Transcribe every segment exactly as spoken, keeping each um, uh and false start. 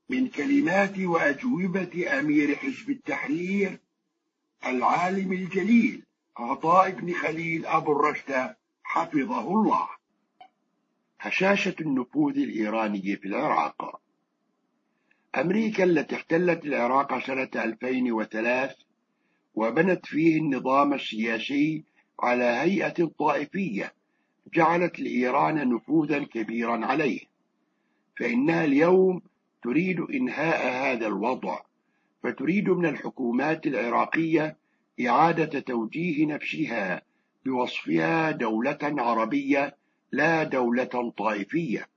من كلمات وأجوبة أمير حزب التحرير العالم الجليل عطاء بن خليل أبو الرشد حفظه الله. هشاشة النفوذ الإيراني في العراق. أمريكا التي احتلت العراق سنة ألفين وثلاث وبنت فيه النظام السياسي على هيئة طائفية جعلت لإيران نفوذا كبيرا عليه، فإنها اليوم تريد إنهاء هذا الوضع، فتريد من الحكومات العراقية إعادة توجيه نفسها بوصفها دولة عربية لا دولة طائفية،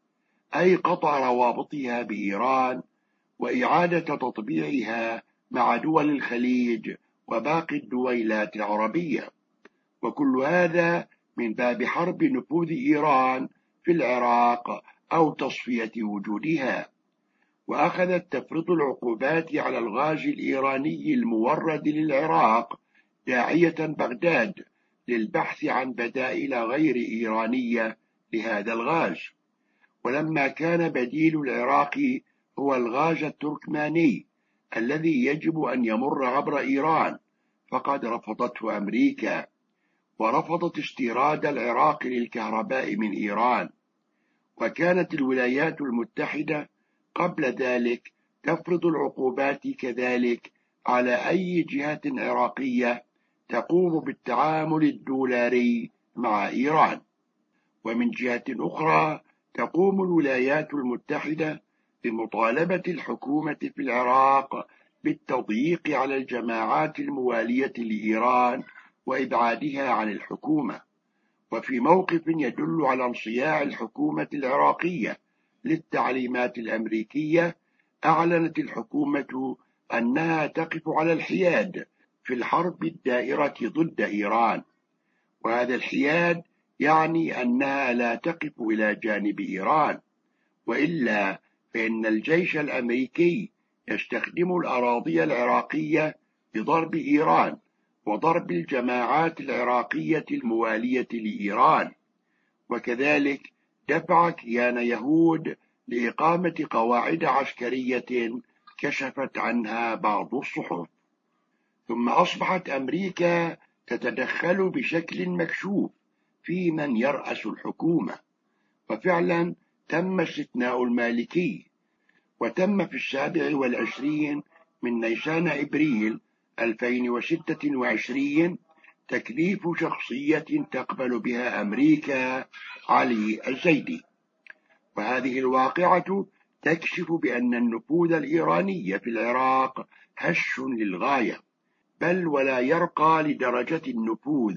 أي قطع روابطها بإيران وإعادة تطبيعها مع دول الخليج وباقي الدويلات العربية، وكل هذا من باب حرب نفوذ إيران في العراق أو تصفية وجودها. وأخذت تفرض العقوبات على الغاز الإيراني المورد للعراق، داعية بغداد للبحث عن بدائل غير إيرانية لهذا الغاز. ولما كان بديل العراق هو الغاز التركماني الذي يجب أن يمر عبر إيران، فقد رفضته أمريكا، ورفضت استيراد العراق للكهرباء من إيران. وكانت الولايات المتحدة قبل ذلك تفرض العقوبات كذلك على أي جهة عراقية تقوم بالتعامل الدولاري مع إيران. ومن جهة أخرى تقوم الولايات المتحدة بمطالبة الحكومة في العراق بالتضييق على الجماعات الموالية لإيران وإبعادها عن الحكومة، وفي موقف يدل على انصياع الحكومة العراقية للتعليمات الأمريكية، أعلنت الحكومة أنها تقف على الحياد في الحرب الدائرة ضد إيران، وهذا الحياد يعني أنها لا تقف إلى جانب إيران، وإلا فإن الجيش الأمريكي يستخدم الأراضي العراقية لضرب إيران وضرب الجماعات العراقية الموالية لإيران. وكذلك دفع كيان يهود لإقامة قواعد عسكرية كشفت عنها بعض الصحف. ثم أصبحت أمريكا تتدخل بشكل مكشوف في من يرأس الحكومة، وفعلا تم استثناء المالكي، وتم في السابع والعشرين من نيسان إبريل ألفين وستة وعشرين تكليف شخصية تقبل بها أمريكا علي الزيدي. وهذه الواقعة تكشف بأن النفوذ الإيراني في العراق هش للغاية، بل ولا يرقى لدرجة النفوذ،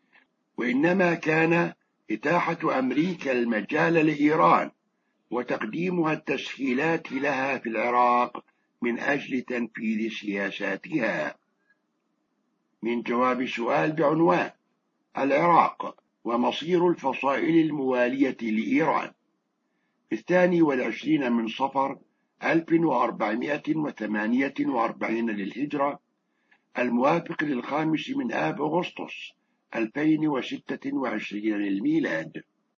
وإنما كان إتاحة أمريكا المجال لإيران وتقديمها التسهيلات لها في العراق من أجل تنفيذ سياساتها. من جواب سؤال بعنوان العراق ومصير الفصائل الموالية لإيران، في الثاني والعشرين من صفر ألف وأربعمائة وثمانية وأربعين للهجرة، الموافق للخامس من آب أغسطس ألفين وستة وعشرين للميلاد.